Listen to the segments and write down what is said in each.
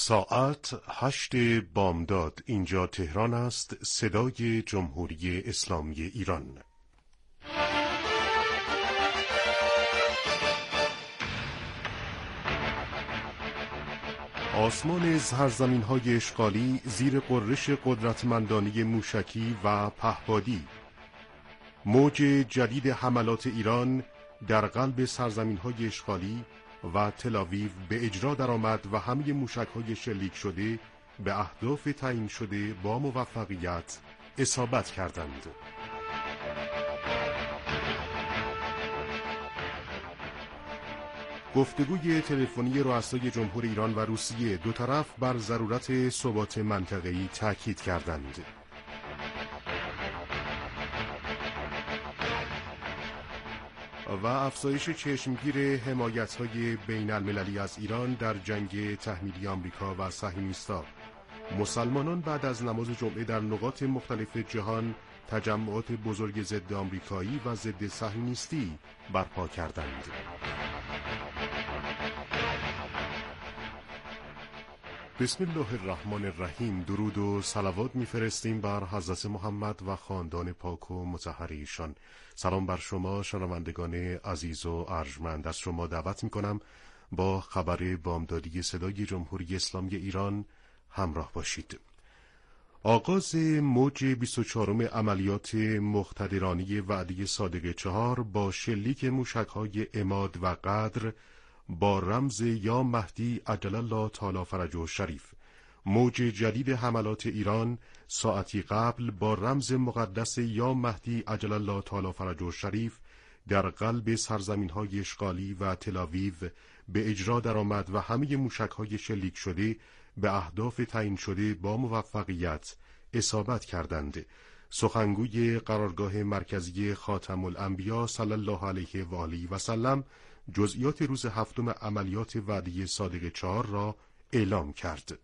ساعت 8 بامداد. اینجا تهران است. صدای جمهوری اسلامی ایران. آسمان سرزمین‌های اشغالی زیر غرش قدرتمندانه موشکی و پهپادی. موج جدید حملات ایران در قلب سرزمین‌های اشغالی و تل‌آویو به اجرا درآمد و همه موشک‌های شلیک شده به اهداف تعیین شده با موفقیت اصابت کردند. گفتگوی تلفنی رؤسای جمهور ایران و روسیه دو طرف بر ضرورت ثبات منطقه‌ای تاکید کردند. و افزایش چشمگیر حمایت‌های بین المللی از ایران در جنگ تحمیلی آمریکا و صهیونیست‌ها. مسلمانان بعد از نماز جمعه در نقاط مختلف جهان تجمعات بزرگ ضد آمریکایی و ضد صهیونیستی برپا کردند. بسم الله الرحمن الرحیم. درود و صلوات می‌فرستیم بر حضرت محمد و خاندان پاک و مطهر ایشان. سلام بر شما شنوندگان عزیز و ارجمند. از شما دعوت می‌کنم با خبر بامدادی صدای جمهوری اسلامی ایران همراه باشید. آغاز موج 24م عملیات مقتدرانه وعده صادق 4 با شلیک موشک‌های عماد و قدر با رمز یا مهدی عجل الله تعالی فرجه شریف. موج جدید حملات ایران ساعتی قبل با رمز مقدس یا مهدی عجل الله تعالی فرجه شریف در قلب سرزمین‌های اشغالی و تل‌آویو به اجرا درآمد و همه موشک‌های شلیک شده به اهداف تعیین شده با موفقیت اصابت کردند. سخنگوی قرارگاه مرکزی خاتم الانبیا صلی الله علیه و آله و سلم جزئیات روز هفتم عملیات وعده صادق 4 را اعلام کرد.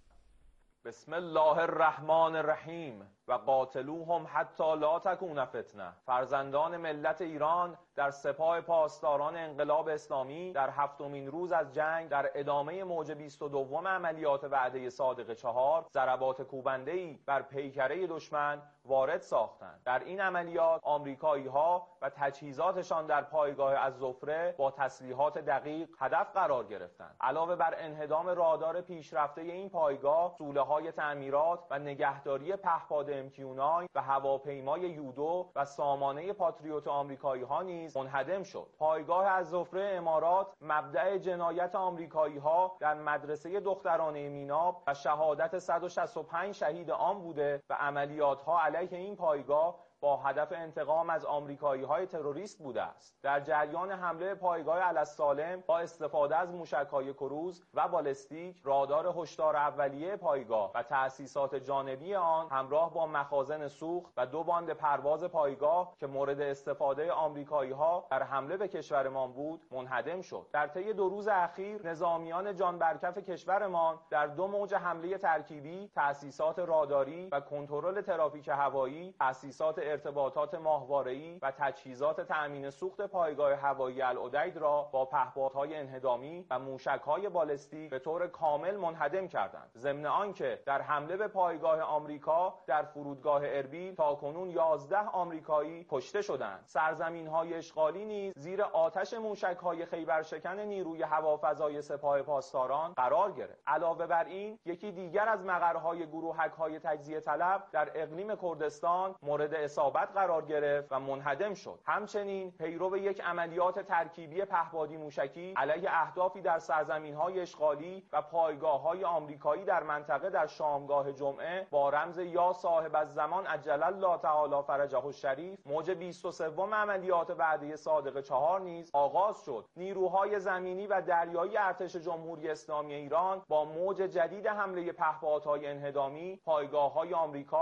بسم الله الرحمن الرحیم و قاتلوهم حتی لا تکون فتنه. فرزندان ملت ایران در سپاه پاسداران انقلاب اسلامی در هفتمین روز از جنگ در ادامه موج 22 عملیات وعده صادق 4 ضربات کوبنده‌ای بر پیکره دشمن وارد ساختند. در این عملیات آمریکایی‌ها و تجهیزاتشان در پایگاه الظفره با تسلیحات دقیق هدف قرار گرفتند. علاوه بر انهدام رادار پیشرفته این پایگاه، سوله‌های تعمیرات و نگهداری پهپاد MQ-9 و هواپیمای یودو و سامانه پاتریوت آمریکایی‌ها نیز منهدم شد. پایگاه الظفره امارات مبدأ جنایت آمریکایی‌ها در مدرسه دخترانه میناب و شهادت 165 شهید آن بوده و عملیات‌ها علیه این پایگاه با هدف انتقام از آمریکایی‌های تروریست بوده است. در جریان حمله پایگاه السالم با استفاده از موشک‌های کروز و بالستیک، رادار هشدار اولیه پایگاه و تأسیسات جانبی آن همراه با مخازن سوخت و 2 باند پرواز پایگاه که مورد استفاده آمریکایی‌ها در حمله به کشورمان بود، منهدم شد. در طی 2 روز اخیر نظامیان جان برکف کشورمان در 2 موج حمله ترکیبی، تأسیسات راداری و کنترل ترافیک هوایی، تأسیسات ارتباطات ماهواره‌ای و تجهیزات تأمین سوخت پایگاه هوایی العدید را با پهپادهای انهدامی و موشک‌های بالستیک به طور کامل منهدم کردند. ضمن آنکه در حمله به پایگاه آمریکا در فرودگاه اربیل تاکنون 11 آمریکایی کشته شدند. سرزمین‌های اشغالی نیز زیر آتش موشک‌های خیبرشکن نیروی هوافضای سپاه پاسداران قرار گرفت. علاوه بر این، یکی دیگر از مقرهای گروهک‌های تجزیه طلب در اقلیم کردستان مورد اصابت قرار گرفت و منهدم شد. همچنین پیرو یک عملیات ترکیبی پهپادی موشکی علیه اهدافی در سرزمین‌های اشغالی و پایگاه‌های آمریکایی در منطقه در شامگاه جمعه با رمز یا صاحب الزمان عجل الله تعالی فرجه الشریف موج 23 عملیات وعده صادق 4 نیز آغاز شد. نیروهای زمینی و دریایی ارتش جمهوری اسلامی ایران با موج جدید حمله پهپادهای انهدامی، پایگاه‌های آمریکا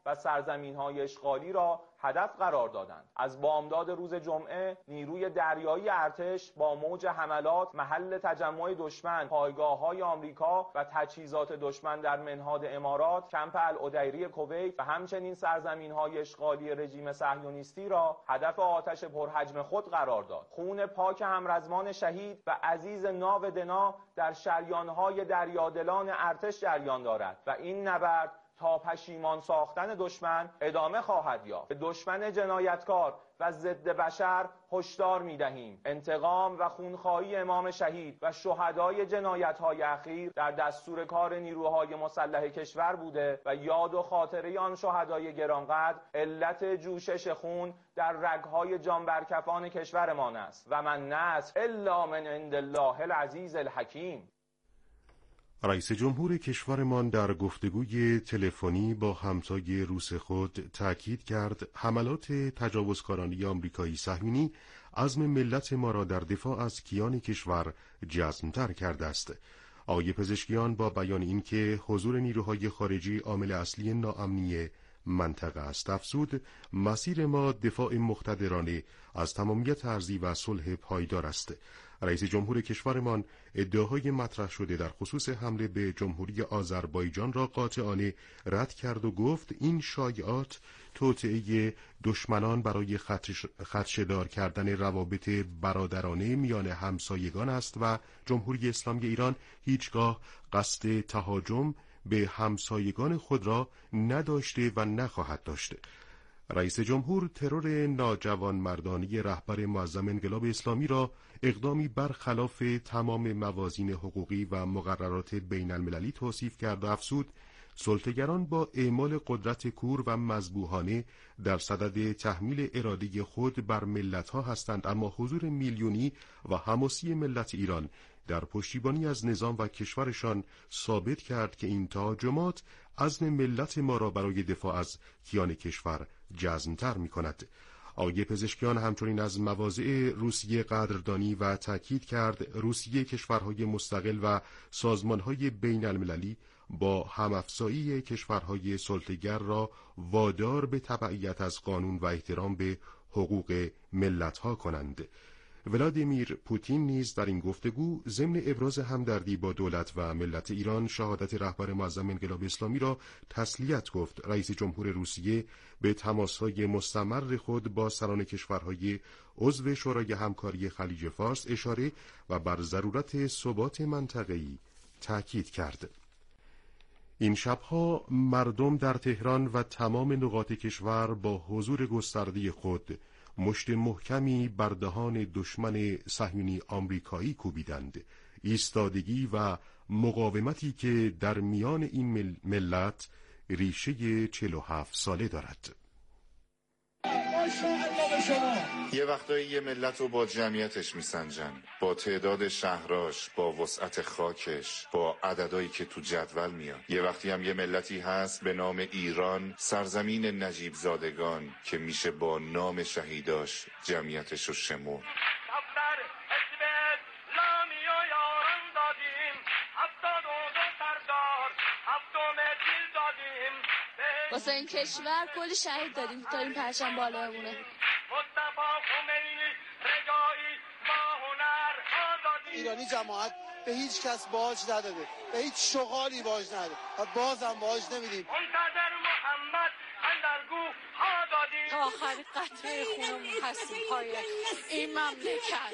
و سرزمین‌های اشغالی را هدف قرار دادند. از بامداد روز جمعه نیروی دریایی ارتش با موج حملات محل تجمع دشمن، پایگاه‌های آمریکا و تجهیزات دشمن در منهاد امارات، کمپ العدیری کویت و همچنین سرزمین‌های اشغالی رژیم صهیونیستی را هدف آتش پرحجم خود قرار داد. خون پاک همرزمان شهید و عزیز ناو دنا در شریان‌های دریادلان ارتش جریان دارد و این نبرد تا پشیمان ساختن دشمن ادامه خواهد یافت. به دشمن جنایتکار و ضد بشر هشدار می‌دهیم انتقام و خونخواهی امام شهید و شهدای جنایت‌های اخیر در دستور کار نیروهای مسلح کشور بوده و یاد و خاطره آن شهدای گرانقدر علت جوشش خون در رگ‌های جانبرکفان کشورمان است و من نصر الا من عند الله العزیز الحکیم. رئیس جمهور کشورمان در گفتگوی تلفنی با همتای روس خود تأکید کرد حملات تجاوزکارانه آمریکایی صهیونی عزم ملت ما را در دفاع از کیان کشور جزم‌تر کرده است. آقای پزشکیان با بیان اینکه حضور نیروهای خارجی عامل اصلی ناامنی منطقه است افزود مسیر ما دفاع مقتدرانه از تمامیت ارضی و صلح پایدار است. رئیس جمهور کشورمان ادعاهای مطرح شده در خصوص حمله به جمهوری آذربایجان را قاطعانه رد کرد و گفت این شایعات توطئه دشمنان برای خدشه‌دار کردن روابط برادرانه میان همسایگان است و جمهوری اسلامی ایران هیچگاه قصد تهاجم به همسایگان خود را نداشته و نخواهد داشت. رئیس جمهور ترور ناجوانمردانه رهبر معظم انقلاب اسلامی را اقدامی برخلاف تمام موازین حقوقی و مقررات بین المللی توصیف کرد و افزود سلطه‌گران با اعمال قدرت کور و مذبوحانه در صدد تحمیل اراده خود بر ملت‌ها هستند، اما حضور میلیونی و حماسی ملت ایران در پشتیبانی از نظام و کشورشان ثابت کرد که این تهاجمات عزم ملت ما را برای دفاع از کیان کشور جزم‌تر می‌کند. آقای پزشکیان همچنین از مواضع روسیه قدردانی و تأکید کرد روسیه کشورهای مستقل و سازمانهای بین المللی با همافزایی کشورهای سلطه‌گر را وادار به تبعیت از قانون و احترام به حقوق ملت‌ها کنند. ولادیمیر پوتین نیز در این گفتگو ضمن ابراز همدردی با دولت و ملت ایران شهادت رهبر معظم انقلاب اسلامی را تسلیت گفت. رئیس جمهور روسیه به تماس‌های مستمر خود با سران کشورهای عضو شورای همکاری خلیج فارس اشاره و بر ضرورت ثبات منطقه‌ای تأکید کرد. این شبها مردم در تهران و تمام نقاط کشور با حضور گسترده خود مشت محکمی بر دهان دشمن صهیونی آمریکایی کوبیدند. ایستادگی و مقاومتی که در میان این ملت ریشه 47 ساله دارد. یه وقتایی یه ملت رو با جمعیتش میسنجن، با تعداد شهراش، با وسعت خاکش، با عددایی که تو جدول میاد. یه وقتی هم یه ملتی هست به نام ایران، سرزمین نجیب زادگان، که میشه با نام شهیداش جمعیتش رو شمرد. واسه این کشور کلی شهید دادیم تا این پرچم بالا بمونه. ایرانی جماعت به هیچ کس باج نداده، به هیچ شغالی باج نداده و بازم باج نمیدیم. تا آخرین قطره خونمون هستیم پای این مملکت.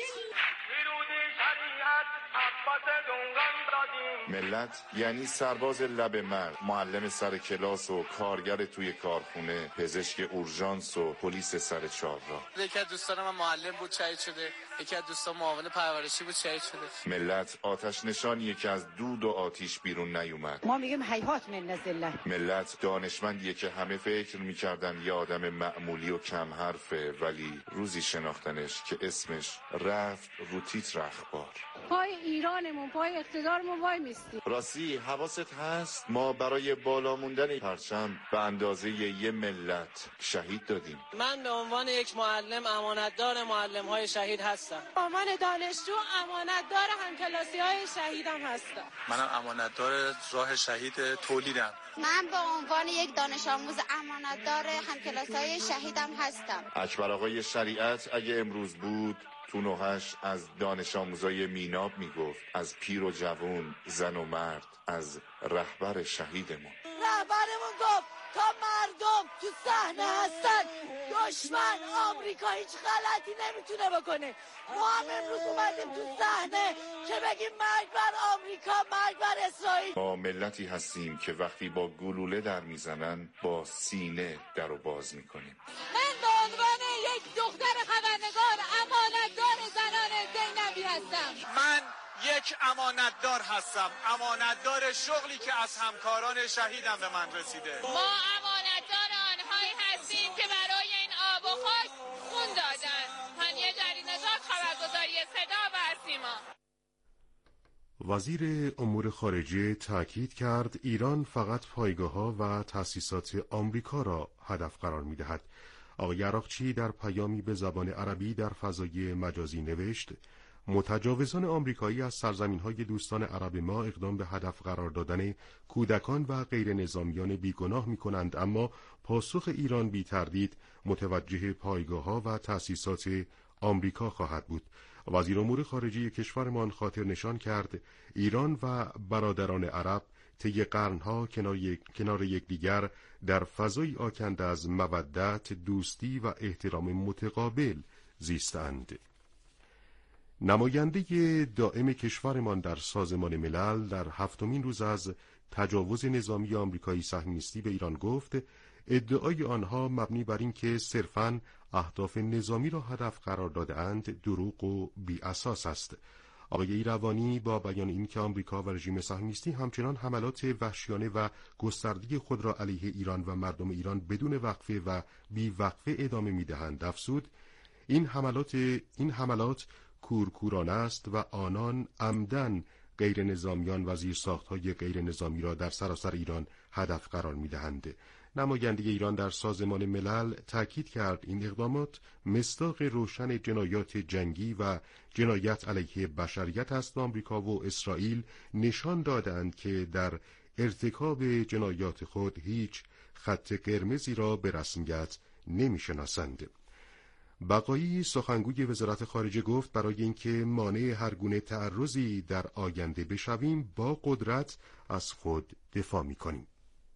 ملت یعنی سرباز لب مرد، معلم سر کلاس و کارگر توی کارخونه، پزشک اورژانس و پلیس سر چهارراه. یکی از دوستان من معلم بود شهید شده، یکی از دوستان معاون پرورشی بود شهید شده. ملت آتش نشانیه که از دود و آتیش بیرون نیومد. ما میگیم هیهات من ذلت. ملت دانشمندیه که همه فکر میکردن یه آدم معمولی و کم حرفه، ولی روزی شناختنش که اسمش رفت رو تیتر اخبار. پای ایرانمون، پای اقتدارمون وای میستیم. راستی حواست هست ما برای بالا موندن پرچم به اندازه یه ملت شهید دادیم. من به عنوان یک معلم امانتدار معلم‌های شهید هستم. به عنوان دانشجو امانتدار همکلاسی‌های شهیدم هستم. منم امانتدار راه شهید تولیدم. من به عنوان یک دانش آموز امانتدار همکلاس‌های شهیدم هستم. اکبر آقای شریعت اگه امروز بود تو نوحش از دانش آموزای میناب میگفت، از پیر و جوون، زن و مرد، از رهبر شهیدمون. رهبرمون گفت تا مردم تو صحنه هستن دشمن آمریکا هیچ غلطی نمیتونه بکنه. ما هم امروز اومدیم تو صحنه که بگیم مرگ بر آمریکا، مرگ بر اسرائیل. ما ملتی هستیم که وقتی با گلوله در میزنن با سینه در رو باز میکنیم. من به عنوان یک دختر خبرنگار امانتدار زنان زینبی هستم. من یک امانتدار هستم، امانتدار شغلی که از همکاران شهیدم به من رسیده. ما امانتدار آنهایی هستیم که برای این آب و خاک خون دادن. هانیه جری‌نژاد، خبرگزاری صدا و سیما. وزیر امور خارجه تاکید کرد ایران فقط پایگاه‌ها و تأسیسات آمریکا را هدف قرار می‌دهد. آقای عراقچی در پیامی به زبان عربی در فضای مجازی نوشت: متجاوزان آمریکایی از سرزمین‌های دوستان عرب ما اقدام به هدف قرار دادن کودکان و غیر نظامیان بیگناه می‌کنند، اما پاسخ ایران بی تردید متوجه پایگاه‌ها و تأسیسات آمریکا خواهد بود. وزیر امور خارجه کشورمان خاطر نشان کرد ایران و برادران عرب طی قرنها کنار یکدیگر در فضایی آکنده از مودت، دوستی و احترام متقابل زیستند. نماینده دائم کشورمان در سازمان ملل در 7مین روز از تجاوز نظامی آمریکایی صهیونیستی به ایران گفت ادعای آنها مبنی بر این که صرفاً اهداف نظامی را هدف قرار داده‌اند دروغ و بی اساس است. آقای ایروانی با بیان این که آمریکا و رژیم صهیونیستی همچنان حملات وحشیانه و گسترده خود را علیه ایران و مردم ایران بدون وقفه و بی وقفه ادامه می‌دهند افزود این حملات کورکورانه است و آنان عمدن غیر نظامیان و زیرساخت‌های غیر نظامی را در سراسر ایران هدف قرار می‌دهند. نماینده ایران در سازمان ملل تاکید کرد این اقدامات مصداق روشن جنایات جنگی و جنایت علیه بشریت است و آمریکا و اسرائیل نشان دادند که در ارتکاب جنایات خود هیچ خط قرمزی را به رسمیت نمی‌شناسند. بقایی سخنگوی وزارت خارجه گفت برای اینکه مانع هر گونه تعرضی در آینده بشویم با قدرت از خود دفاع می‌کنیم.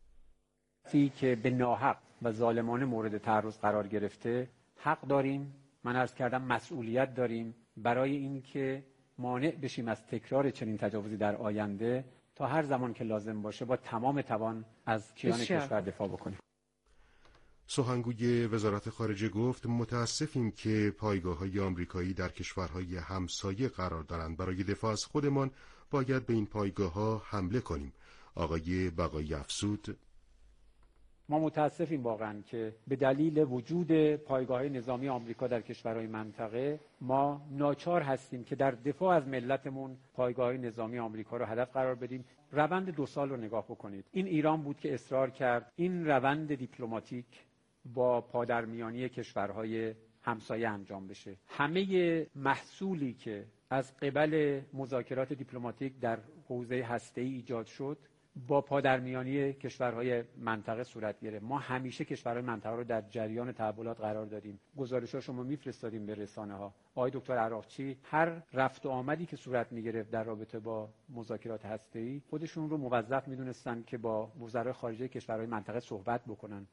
که به ناحق و ظالمانه مورد تعرض قرار گرفته حق داریم، من عرض کردم مسئولیت داریم برای اینکه مانع بشیم از تکرار چنین تجاوزی در آینده تا هر زمان که لازم باشه با تمام توان از کیان کشور دفاع بکنیم. سخنگوی وزارت خارجه گفت متاسفیم که پایگاه‌های آمریکایی در کشورهای همسایه قرار دارند. برای دفاع از خودمان باید به این پایگاه‌ها حمله کنیم. آقای بقایی افزود ما متاسفیم واقعا که به دلیل وجود پایگاه‌های نظامی آمریکا در کشورهای منطقه ما ناچار هستیم که در دفاع از ملتمون پایگاه‌های نظامی آمریکا رو هدف قرار بدیم. روند 2 سال رو نگاه بکنید. این ایران بود که اصرار کرد این روند دیپلماتیک با پادرمیانی کشورهای همسایه انجام بشه. همه محصولی که از قبل مذاکرات دیپلماتیک در حوزه هسته‌ای ایجاد شد با پادرمیانی کشورهای منطقه صورت گرفت. ما همیشه کشورهای منطقه رو در جریان تحولات قرار دادیم. گزارش‌هاشو ما میفرستادیم به رسانه‌ها. آقای دکتر عراقچی هر رفت و آمدی که صورت می‌گرفت در رابطه با مذاکرات هسته‌ای خودشون رو موظف می‌دونستن که با وزرای خارجه کشورهای منطقه صحبت بکنن.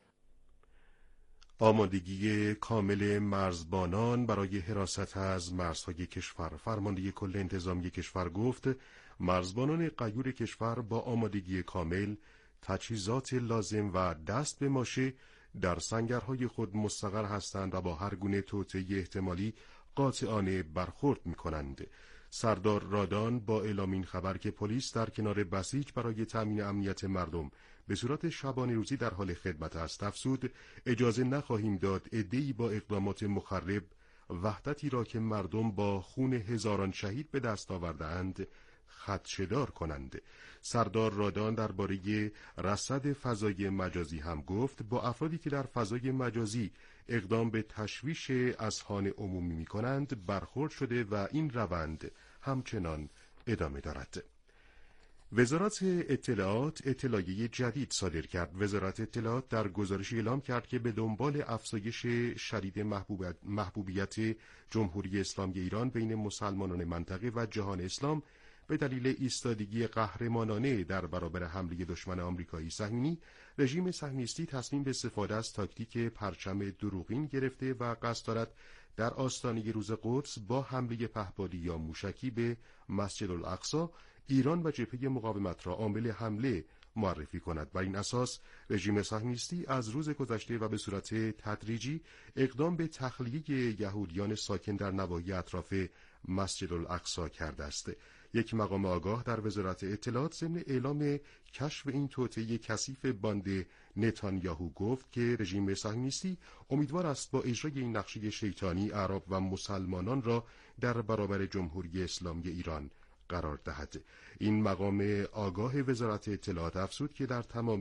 آمادگی کامل مرزبانان برای حراست از مرزهای کشور. فرمانده کل انتظامی کشور گفت مرزبانان غیور کشور با آمادگی کامل، تجهیزات لازم و دست به ماشه در سنگرهای خود مستقر هستند و با هر گونه توطئه احتمالی قاطعانه برخورد می‌کنند. سردار رادان با اعلام این خبر که پلیس در کنار بسیج برای تامین امنیت مردم به صورت شبانه روزی در حال خدمت است افزود اجازه نخواهیم داد عده‌ای با اقدامات مخرب وحدتی را که مردم با خون هزاران شهید به دست آورده‌اند خدشه‌دار کنند. سردار رادان درباره رصد فضای مجازی هم گفت با افرادی که در فضای مجازی اقدام به تشویش اذهان عمومی می‌کنند برخورد شده و این روند همچنان ادامه دارد. وزارت اطلاعات اطلاعیه جدید صادر کرد. وزارت اطلاعات در گزارشی اعلام کرد که به دنبال افزایش شدید محبوبیت جمهوری اسلامی ایران بین مسلمانان منطقه و جهان اسلام به دلیل ایستادگی قهرمانانه در برابر حمله دشمن آمریکایی صهیونی، رژیم صهیونیستی تصمیم به استفاده از تاکتیک پرچم دروغین گرفته و قصد دارد در آستانه روز قدس با حمله پهپادی یا موشکی به مسجد الاقصی ایران و جبهه مقاومت را عامل حمله معرفی کند. بر این اساس رژیم صهیونیستی از روز گذشته و به صورت تدریجی اقدام به تخلیه یهودیان ساکن در نواحی اطراف مسجد الاقصی کرده است. یک مقام آگاه در وزارت اطلاعات ضمن اعلام کشف این توطئه کثیف باند نتانیاهو گفت که رژیم صهیونیستی امیدوار است با اجرای این نقشه شیطانی اعراب و مسلمانان را در برابر جمهوری اسلامی ایران قرار دهد. این مقام آگاه وزارت اطلاعات افزود که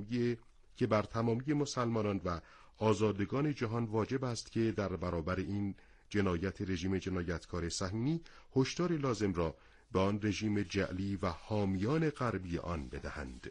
بر تمامی مسلمانان و آزادگان جهان واجب است که در برابر این جنایت رژیم جنایتکار صهیونی هشدار لازم را به آن رژیم جعلی و حامیان غربی آن بدهند.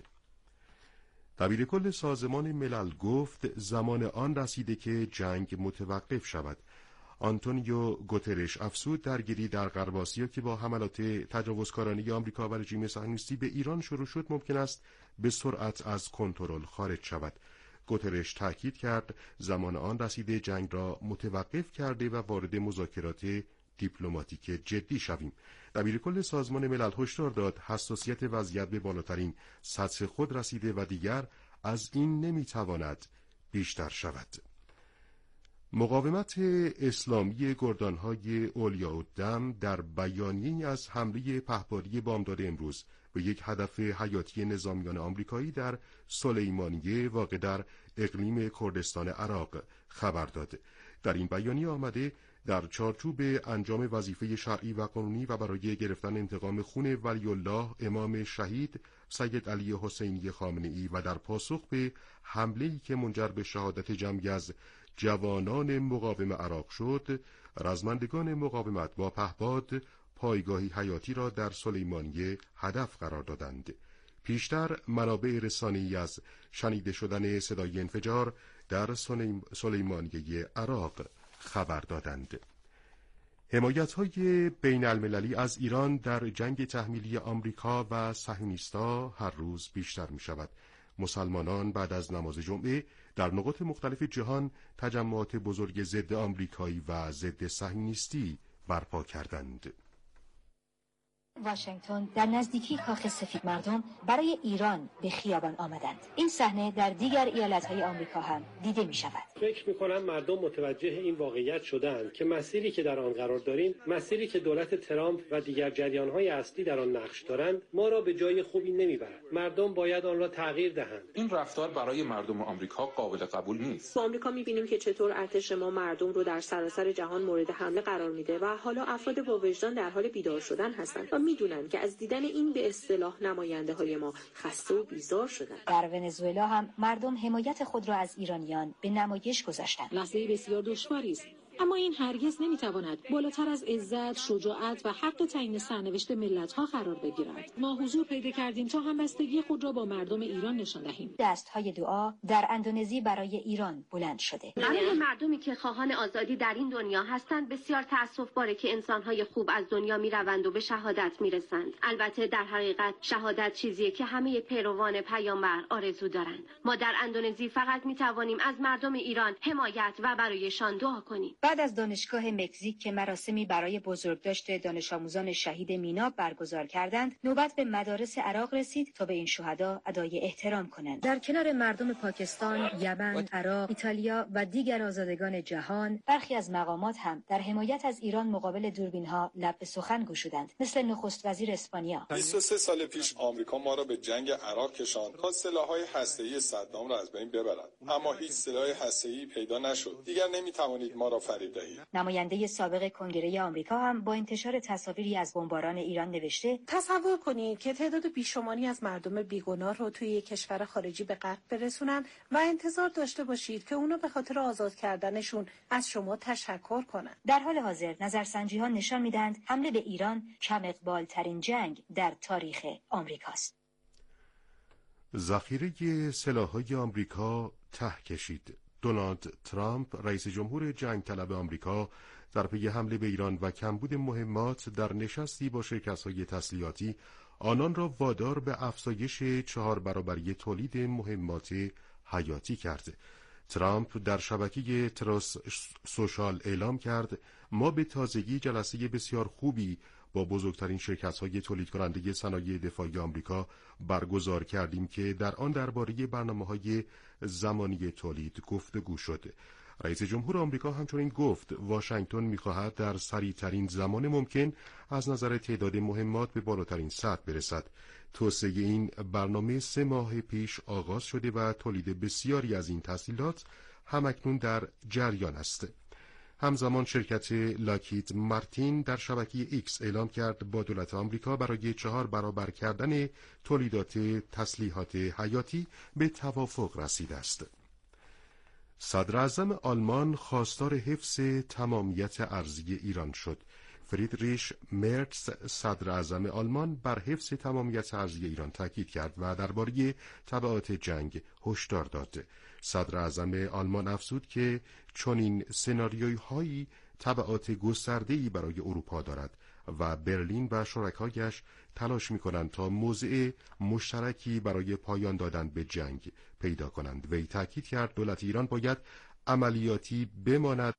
دبیر کل سازمان ملل گفت زمان آن رسیده که جنگ متوقف شود. آنتونیو گوترش افزود درگیری در غرب آسیا که با حملات تجاوزکارانه آمریکا و رژیم صهیونیستی به ایران شروع شد ممکن است به سرعت از کنترل خارج شود. گوترش تاکید کرد زمان آن رسیده جنگ را متوقف کرده و وارد مذاکرات دیپلماتیک جدی شویم. دبیر کل سازمان ملل هشدار داد حساسیت وضعیت به بالاترین سطح خود رسیده و دیگر از این نمیتواند بیشتر شود. مقاومت اسلامی گردانهای اولیاءالدم در بیانیه‌ای از حمله پهپادی بامداد امروز به یک هدف حیاتی نظامیان آمریکایی در سلیمانیه واقع در اقلیم کردستان عراق خبر داد. در این بیانیه آمده در چارچوب انجام وظیفه شرعی و قانونی و برای گرفتن انتقام خون ولی الله امام شهید سید علی حسینی خامنه‌ای و در پاسخ به حمله‌ای که منجر به شهادت جمعی از جوانان مقاوم عراق شد، رزمندگان مقاومت با پهپاد پایگاهی حیاتی را در سلیمانیه هدف قرار دادند. پیشتر منابع رسانه‌ای از شنیده شدن صدای انفجار در سلیمانیه عراق خبر دادند. حمایت‌های بین المللی از ایران در جنگ تحمیلی آمریکا و صهیونیست‌ها هر روز بیشتر می‌شود. مسلمانان بعد از نماز جمعه در نقاط مختلف جهان تجمعات بزرگ ضد آمریکایی و ضد صهیونیستی برپا کردند. واشنگتن در نزدیکی کاخ سفید مردم برای ایران به خیابان آمدند. این صحنه در دیگر ایالت‌های آمریکا هم دیده می‌شود. فکر می‌کنم مردم متوجه این واقعیت شدند که مسیری که در آن قرار داریم، مسیری که دولت ترامپ و دیگر جریان‌های اصلی در آن نقش دارند، ما را به جای خوبی نمی‌برد. مردم باید آن را تغییر دهند. این رفتار برای مردم آمریکا قابل قبول نیست. تو آمریکا می‌بینیم که چطور ارتش ما مردم رو در سراسر جهان مورد حمله قرار میده و حالا افراد با وجدان در حال بیدار شدن هستند و می‌دونن که از دیدن این به اصطلاح نماینده‌های ما خسته و بیزار شدن. در ونزوئلا هم مردم حمایت خود را از ایرانیان به نمایش گذاشتند. لحظه بسیار دشواری است، اما این هرگز نمیتواند بالاتر از عزت، شجاعت و حق تعیین سرنوشت ملت‌ها قرار بگیرد. ما حضور پیدا کردیم تا همبستگی خود را با مردم ایران نشان دهیم. دست‌های دعا در اندونزی برای ایران بلند شده. برای مردمی که خواهان آزادی در این دنیا هستند بسیار تأسف‌باره که انسان‌های خوب از دنیا میروند و به شهادت میرسند. البته در حقیقت شهادت چیزیه که همه پیروان پیامبر آرزو دارند. ما در اندونزی فقط میتوانیم از مردم ایران حمایت و برایشان دعا کنیم. بعد از دانشگاه مکزیک که مراسمی برای بزرگداشت دانش آموزان شهید میناب برگزار کردند، نوبت به مدارس عراق رسید تا به این شهدا ادای احترام کنند. در کنار مردم پاکستان، یمن، عراق، ایتالیا و دیگر آزادگان جهان، برخی از مقامات هم در حمایت از ایران مقابل دوربین‌ها لب به سخن گشودند، مثل نخست وزیر اسپانیا. 23 سال پیش آمریکا ما را به جنگ عراق کشاند تا سلاح‌های هسته‌ای صدام را از بین ببرد، اما هیچ سلاح هسته‌ای پیدا نشد. دیگر نمی‌توانید ما را فریب دهید. نماینده سابق کنگره آمریکا هم با انتشار تصاویری از بمباران ایران نوشته: تصور کنید که تعداد بیشماری از مردم بیگناه رو توی یک کشور خارجی به قتل برسونن و انتظار داشته باشید که اونا به خاطر آزاد کردنشون از شما تشکر کنن. در حال حاضر نظرسنجی‌ها نشان میدهند حمله به ایران کم اقبال ترین جنگ در تاریخ آمریکاست. ذخیره سلاح‌های آمریکا ته کشید. دونالد ترامپ رئیس جمهور جنگ طلب آمریکا در پی حمله به ایران و کمبود مهمات در نشستی با شرکت‌های تسلیحاتی آنان را وادار به افزایش 4 برابری تولید مهمات حیاتی کرد. ترامپ در شبکه تروس سوشال اعلام کرد ما به تازگی جلسه بسیار خوبی با بزرگترین شرکت‌های تولید کننده صنایع دفاعی آمریکا برگزار کردیم که در آن درباره برنامه‌های زمانی تولید گفتگو شد. رئیس جمهور آمریکا همچنین گفت واشنگتن می‌خواهد در سریع‌ترین زمان ممکن از نظر تعداد مهمات به بالاترین سطح برسد. توسعه این برنامه 3 ماه پیش آغاز شده و تولید بسیاری از این تسهیلات همکنون در جریان است. همزمان شرکت لاکهید مارتین در شبکه ایکس اعلام کرد با دولت آمریکا برای 4 برابر کردن تولیدات تسلیحات حیاتی به توافق رسیده است. صدر اعظم آلمان خواستار حفظ تمامیت ارضی ایران شد. فریدریش مرتز صدر اعظم آلمان بر حفظ تمامیت ارضی ایران تاکید کرد و درباره تبعات جنگ هشدار داد. صدر اعظم آلمان افزود که چنین سناریوی‌هایی تبعات گسترده‌ای برای اروپا دارد و برلین و شرکایش تلاش می‌کنند تا موضع مشترکی برای پایان دادن به جنگ پیدا کنند. وی تاکید کرد دولت ایران باید عملیاتی بماند،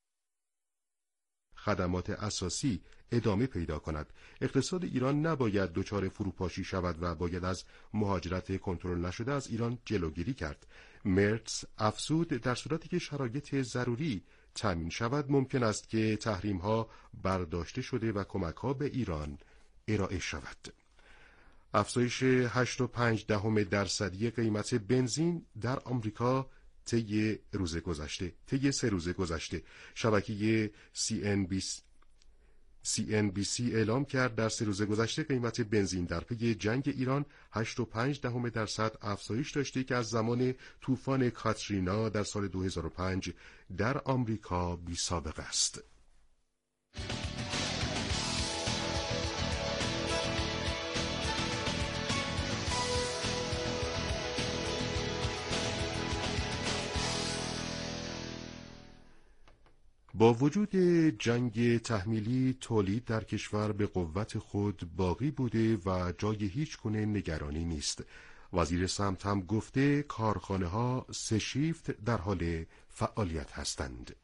خدمات اساسی ادامه پیدا کند. اقتصاد ایران نباید دچار فروپاشی شود و باید از مهاجرت کنترل نشده از ایران جلوگیری کرد. مرتز افزود در صورتی که شرایط ضروری تامین شود ممکن است که تحریم‌ها برداشته شده و کمک‌ها به ایران ارائه شود. افزایش 8.5% قیمت بنزین در آمریکا طی 3 روز گذشته. شبکه CNBC اعلام کرد در 3 روز گذشته قیمت بنزین در پی جنگ ایران 8.5% افزایش داشته که از زمان طوفان کاترینا در سال 2005 در آمریکا بی‌سابقه است. با وجود جنگ تحمیلی تولید در کشور به قوت خود باقی بوده و جای هیچ گونه نگرانی نیست. وزیر سمت هم گفته کارخانه‌ها 3 شیفت در حال فعالیت هستند.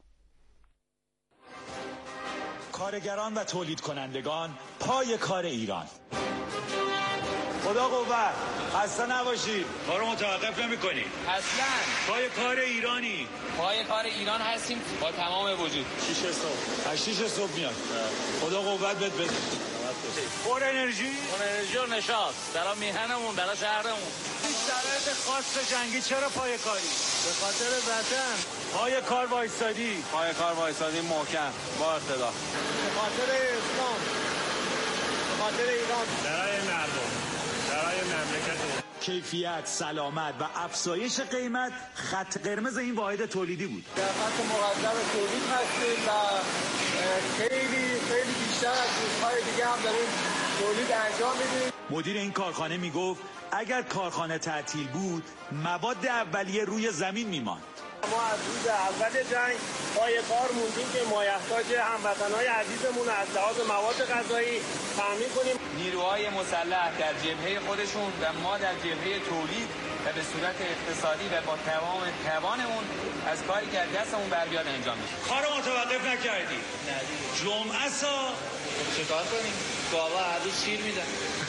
کارگران و تولید کنندگان پای کار ایران. خدا قوت، خسته نباشید. کارو متوقف نمی‌کنید. اصلاً پای کار ایرانی. پای کار ایران هستیم با تمام وجود. 6 صبح. 6 صبح میاد. خدا قوت بده. پر انرژی و نشاط. برای میهنمون، برای شهرمون. این شرایط خاص جنگی چرا پای کاری؟ به خاطر وطن. پای کار وایسادی. پای کار وایسادی محکم با اقتدار. به خاطر اسلام. به خاطر ایران. برای مردم. برای مملکت. کیفیت، سلامت و افزایش قیمت خط قرمز این واحد تولیدی بود. در خط مقدم تولید هستیم و خیلی بیشتر از روزهای دیگه هم داریم تولید انجام میدیم. مدیر این کارخانه میگفت اگر کارخانه تعطیل بود مواد اولیه روی زمین میماند. ما از روز اول جنگ پای کار موندیم که مایحتاج هموطنهای عزیزمون از لحاظ مواد غذایی تامین کنیم. نیروهای مسلح در جبهه خودشون و ما در جبهه تولید و به صورت اقتصادی و با تمام توانمون از کاری که از دستمون بر بیاد انجام میدیم. کارو متوقف نکردی. جمعه چیکار کنیم؟ گاوا هر روز شیر میدن.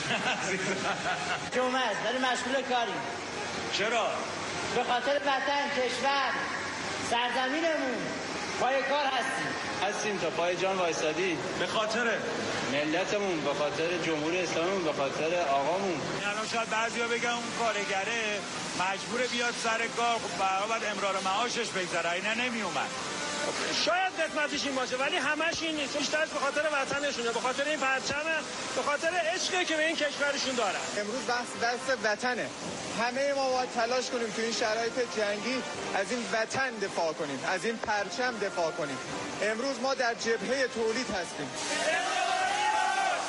جمعه است ولی مشغول کاریم. چرا؟ به خاطر وطن، کشور، سرزمینمون پای کار هستیم تا پای جان وایسادی. به خاطر ملتمون، به خاطر جمهوری اسلامیمون، به خاطر آقامون. الان شاید بعضیا بگن اون کارگره مجبور بیاد سر کار، خب بعد امرار معاشش بگذره، اینا نمیومد. شاید قسمتش این باشه ولی همش این نیست. بیشتر به خاطر وطنشونه، به خاطر این پرچمه، به خاطر عشقی که به این کشورشون دارن. امروز بحث دست وطنه. همه ما باید تلاش کنیم تو این شرایط جنگی از این وطن دفاع کنیم، از این پرچم دفاع کنیم. امروز ما در جبهه تولید هستیم.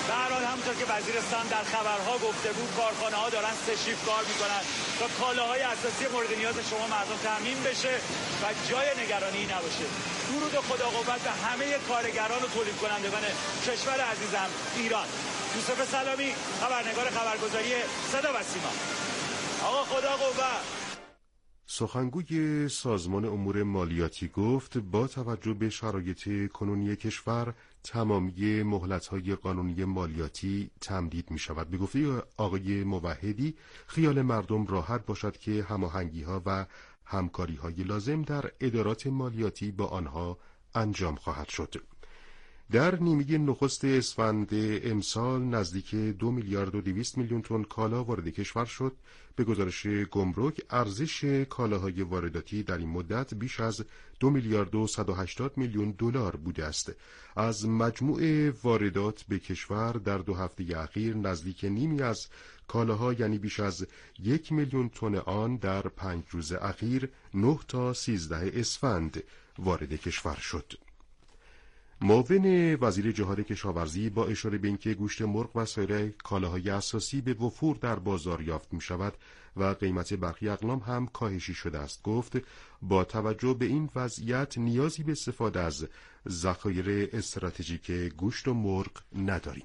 به هر حال همونطور که وزیرستان در خبرها گفته بود کارخانه‌ها دارن 3 شیفت کار میکنن تا کالاهای اساسی مورد نیاز شما مردم تامین بشه و جای نگرانی نباشه. درود و خدا قوت به همه کارگران و تولید کنندگان کشور عزیزم ایران. یوسف سلامی، خبرنگار خبرگزاری صدا و سیما. آقا خدا قوت. سخنگوی سازمان امور مالیاتی گفت با توجه به شرایط کنونی کشور تمامی مهلت‌های قانونی مالیاتی تمدید می‌شود. به گفته آقای موحدی خیال مردم راحت باشد که هماهنگی‌ها و همکاری‌های لازم در ادارات مالیاتی با آنها انجام خواهد شد. در نیمه نخست اسفند امسال نزدیک 2 میلیارد و 200 میلیون تن کالا وارد کشور شد. به گزارش گمرک ارزش کالاهای وارداتی در این مدت بیش از 2 میلیارد و 180 میلیون دلار بوده است. از مجموع واردات به کشور در 2 هفته اخیر نزدیک نیمی از کالاها یعنی بیش از 1 میلیون تن آن در 5 روز اخیر 9 تا 13 اسفند وارد کشور شد. معاون وزیر جهاد کشاورزی با اشاره به اینکه گوشت مرغ و سایر کالاهای اساسی به وفور در بازار یافت می شود و قیمت برخی اقلام هم کاهشی شده است گفت با توجه به این وضعیت نیازی به استفاده از ذخایر استراتژیک گوشت و مرغ نداریم.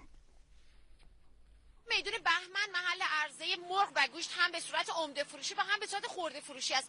میدون بهمن محل عرضه مرغ و گوشت هم به صورت عمده فروشی و هم به صورت خرده فروشی است.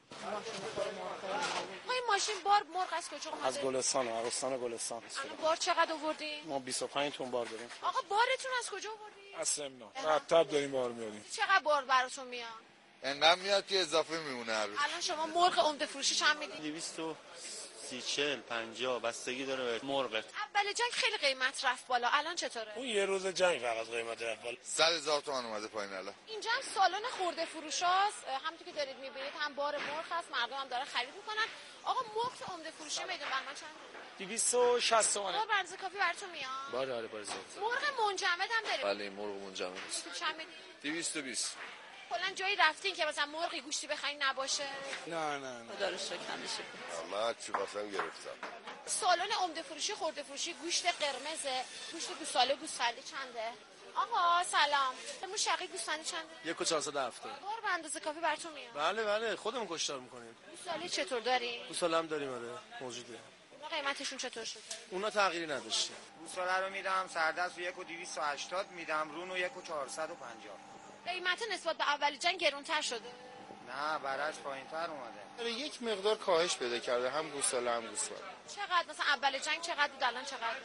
این ماشین بار مرغ از کجا اومده؟ از گلستان، استان گلستان. الان بار چقدر آوردین؟ ما 25 تن بار داریم. آقا بارتون از کجا آوردین؟ از سمنان. مرتب داریم بار میاریم. چقدر بار براتون میاد؟ انقدر میاد که اضافه میمونه هر روز. الان شما مرغ عمده فروشی چند میدین؟ 230 40 50 بستگی داره مرغ. اول جنگ خیلی قیمت رفت بالا، الان چطوره؟ اون یه روز جنگ فقط قیمت رفت بالا. 100,000 تومان اومده پایین الان. اینجا هم سالن خرده فروشاست، همونطور که دارید میبینید هم بار مرغ هست، مردم هم دارن خرید میکنن. آقا مرغ عمده فروشی میدون بهمن چند؟ 260 تومانه. بار بنز کافی براتون میاد؟ باره باره. مرغ منجمد هم داریم. بله مرغ منجمد است. چند میدین؟ 220. کلا جایی رفتین که مثلا مرغی گوشتی بخرین نباشه؟ نه. خدا رو شکر همیشه. الله چی قسم گرفتم. سالن عمده فروشی خرده فروشی گوشت قرمز، گوشت گوساله گوسفندی چنده؟ آقا سلام. همون شقیق گوسفندی چنده؟ 1470. بار به اندازه کافی براتون میاد؟ بله خودمون کشتار میکنیم. گوساله چطور دارین؟ گوساله هم داریم موجوده. اونا قیمتشون چطور شده؟ اونا تغییری نداشته. گوساله رو میدم سردست رو 1280 میدم، رون رو 1450. قیمت نسبت به اول جنگ گرونتر شده؟ نه برعکس پایینتر اومده. یک مقدار کاهش پیدا کرده هم گوساله هم گوسفند. چقدر مثلا اول جنگ چقدر بود الان چقدر؟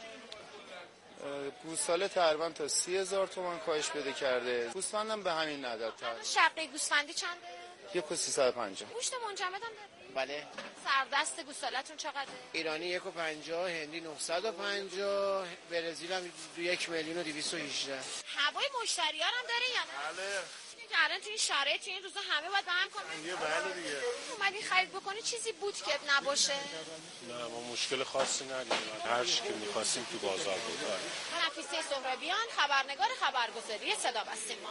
گوساله تقریبا تا 30,000 تومان کاهش پیدا کرده. گوسفند هم به همین عدد تقریبا. شقیق گوسفندی چنده؟ 1350. گوشت منجمد هم دارید؟ بله. سردست گوساله‌تون چقدره؟ ایرانی 150، هندی 950، برزیل هم 1,218,000. هوای مشتریان هم دارین یا نه؟ بله. الان تو این شرایط این روزا همه باید به هم کنن. بله دیگه. اومدی خرید بکنی چیزی بود که نباشه؟ نه ما مشکل خاصی نداریم. هر چی که می‌خواستیم تو بازار بود. نفیسه سهرابیان، خبرنگار خبرگزاری صدا و سیما.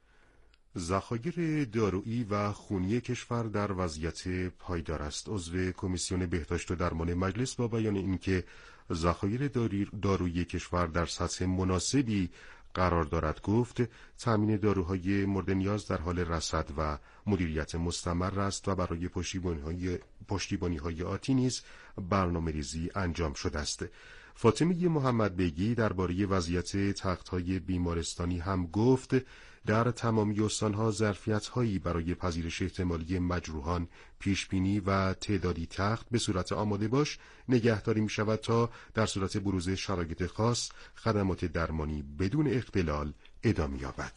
ذخایر دارویی و خونی کشور در وضعیت پایدار است. عضو کمیسیون بهداشت و درمان مجلس با بیان اینکه ذخایر دارویی کشور در سطح مناسبی قرار دارد گفت تامین داروهای مورد نیاز در حال رصد و مدیریت مستمر است و برای پشتیبانی‌های آتی نیز برنامه‌ریزی انجام شده است. فاطمه محمد بیگی درباره وضعیت تخت‌های بیمارستانی هم گفت در تمامی استان‌ها ظرفیت‌هایی برای پذیرش احتمالی مجروحان پیشبینی و تعدادی تخت به صورت آماده باش نگهداری می‌شود تا در صورت بروز شرایط خاص خدمات درمانی بدون اختلال ادامه یابد.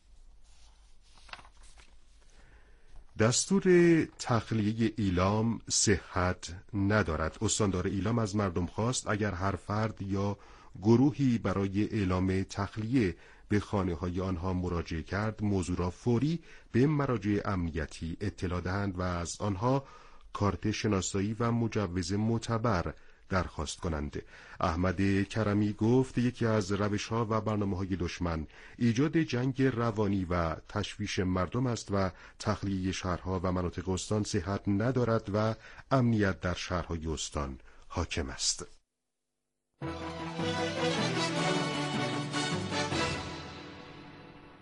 دستور تخلیه ایلام صحت ندارد. استاندار ایلام از مردم خواست اگر هر فرد یا گروهی برای اعلام تخلیه به خانه‌های آنها مراجعه کرد موضوع را فوری به مراجع امنیتی اطلاع دهند و از آنها کارت شناسایی و مجوز معتبر درخواست کنند. احمد کرمی گفت یکی از روش‌ها و برنامه‌های دشمن ایجاد جنگ روانی و تشویش مردم است و تخلیه شهرها و مناطق استان صحت ندارد و امنیت در شهرهای استان حاکم است.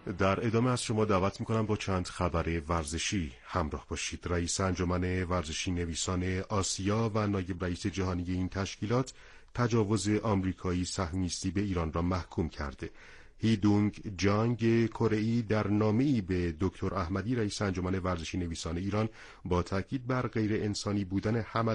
در ادامه از شما دعوت میکنم با چند خبر ورزشی همراه باشید. رئیس انجمن ورزشی نویسان آسیا و نایب رئیس جهانی این تشکیلات تجاوز آمریکایی صهیونیستی به ایران را محکوم کرده. هی دونگ جانگ کره‌ای در نامه‌ای به دکتر احمدی رئیس انجمن ورزشی نویسان ایران با تاکید بر غیر انسانی بودن حملات